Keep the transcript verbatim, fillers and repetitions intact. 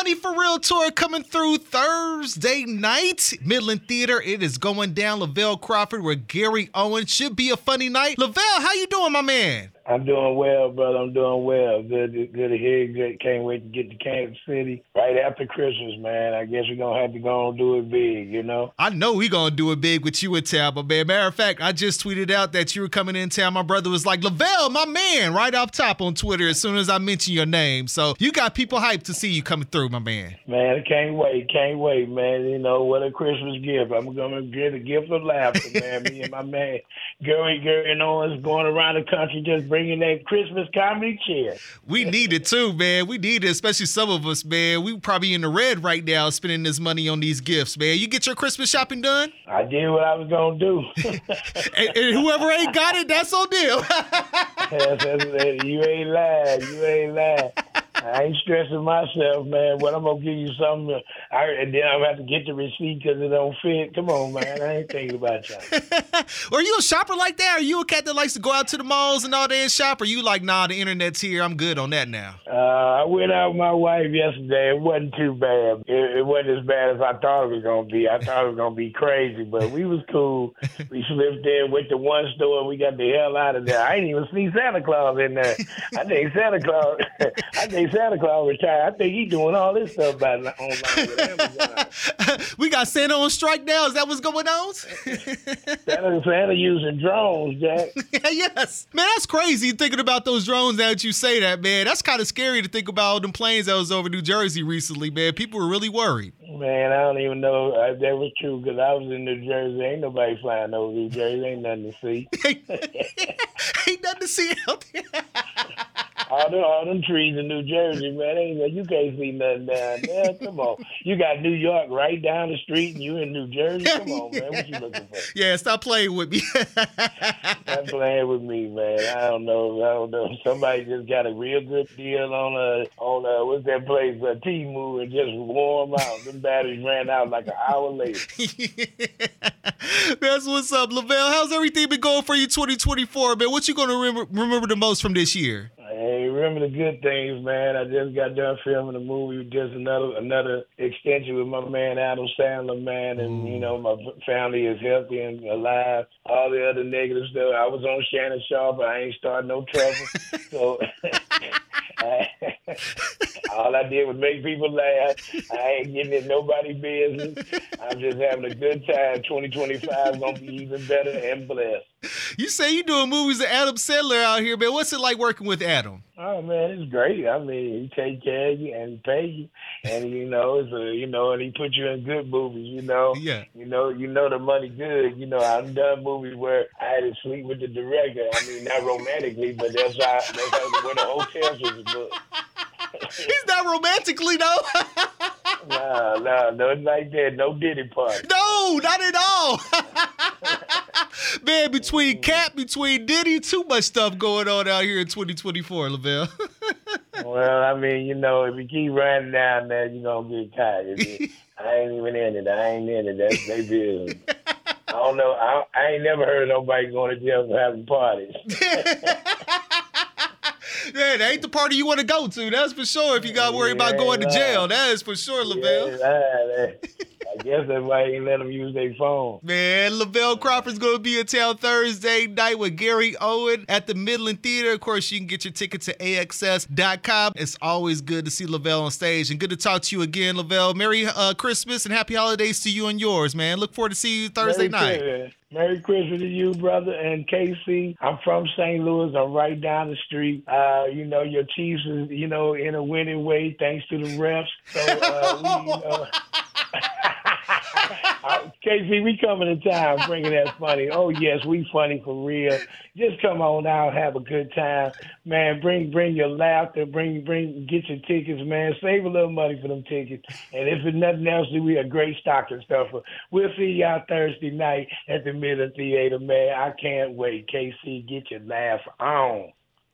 Funny for Real tour coming through Thursday night. Midland Theater, it is going down. Lavelle Crawford with Gary Owen. Should be a funny night. Lavelle, how you doing, my man? I'm doing well, brother. I'm doing well. Good to, good to hear you. Good. Can't wait to get to Kansas City right after Christmas, man. I guess we're going to have to go and do it big, you know? I know we going to do it big with you in town, but man, matter of fact, I just tweeted out that you were coming in town. My brother was like, Lavelle, my man, right off top on Twitter as soon as I mentioned your name. So you got people hyped to see you coming through, my man. Man, I can't wait. Can't wait, man. You know, what a Christmas gift. I'm going to get a gift of laughter, man. Me and my man, Gary, Gary and Owens going around the country just bringing that Christmas comedy cheer. We need it too, man. We need it, especially some of us, man. We probably in the red right now spending this money on these gifts, man. You get your Christmas shopping done? I did what I was going to do. and, and whoever ain't got it, that's on them. Yes, that's, you ain't lying. You ain't lying. I ain't stressing myself, man. But I'm going to give you something, I, and then I'm going to have to get the receipt because it don't fit. Come on, man. I ain't thinking about y'all. Are you a shopper like that? Are you a cat that likes to go out to the malls and all that and shop? Or you like, nah, the internet's here. I'm good on that now. Uh, I went out with my wife yesterday. It wasn't too bad. It, it wasn't as bad as I thought it was going to be. I thought it was going to be crazy, but we was cool. We slipped in, went to one store, and we got the hell out of there. I ain't even see Santa Claus in there. I think Santa Claus, I think Santa Claus retired. I think he doing all this stuff by online with Amazon. We got Santa on strike now. Is that what's going on? Santa, Santa using drones, Jack. Yes. Man, that's crazy thinking about those drones now that you say that, man. That's kind of scary to think about all them planes that was over New Jersey recently, man. People were really worried. Man, I don't even know if that was true because I was in New Jersey. Ain't nobody flying over New Jersey. Ain't nothing to see. Ain't nothing to see out there. All them, all them trees in New Jersey, man, ain't, you can't see nothing down there. Come on. You got New York right down the street and you in New Jersey? Come on, man. What you looking for? Yeah, stop playing with me. Stop playing with me, man. I don't know. I don't know. Somebody just got a real good deal on, a, on a, what's that place, a T-Move, and just warm out. Them batteries ran out like an hour later. That's what's up, Lavelle. How's everything been going for you twenty twenty-four, man? What you going to remember, remember the most from this year? Hey, remember the good things, man. I just got done filming a movie, just another another extension with my man Adam Sandler, man, and you know my family is healthy and alive. All the other negative stuff. I was on Shannon Sharp, I ain't starting no trouble. So all I did was make people laugh. I ain't getting in nobody's business. I'm just having a good time. twenty twenty-five is gonna be even better and blessed. You say you doing movies with Adam Sandler out here, man. What's it like working with Adam? Oh man, it's great. I mean, he take care of you and he pay you, and you know, it's a, you know, and he put you in good movies. You know, yeah. You know, you know the money good. You know, I've done movies where I had to sleep with the director. I mean, not romantically, but that's how that's how where the hotels was booked. He's not romantically though. No, no, nothing like that. No Diddy part. No, not at all. Man, between Cap, between Diddy, too much stuff going on out here in twenty twenty-four, Lavelle. Well, I mean, you know, if you keep running down there, you're going to get tired. I ain't even in it. I ain't in it. That's they business. I don't know. I, I ain't never heard of nobody going to jail for having parties. Yeah, that ain't the party you want to go to. That's for sure. If you got to worry about Yeah, going to right. jail, that is for sure, Lavelle. Yeah, right. I guess that's why he ain't let them use their phone. Man, Lavelle Crawford's going to be in town Thursday night with Gary Owen at the Midland Theater. Of course, you can get your tickets at A X S dot com. It's always good to see Lavelle on stage and good to talk to you again, Lavelle. Merry uh, Christmas and happy holidays to you and yours, man. Look forward to see you Thursday Merry night. Christmas. Merry Christmas to you, brother, and K C. I'm from Saint Louis. I'm right down the street. Uh, you know, your Chiefs is, you know, in a winning way thanks to the refs. So, uh, we, you know... K C, we coming to town bringing that funny. Oh, yes, we funny for real. Just come on out, have a good time. Man, bring bring your laughter, bring, bring, get your tickets, man. Save a little money for them tickets. And if it's nothing else, we a great stocking stuffer. We'll see y'all Thursday night at the Midland Theater, man. I can't wait. K C, get your laugh on.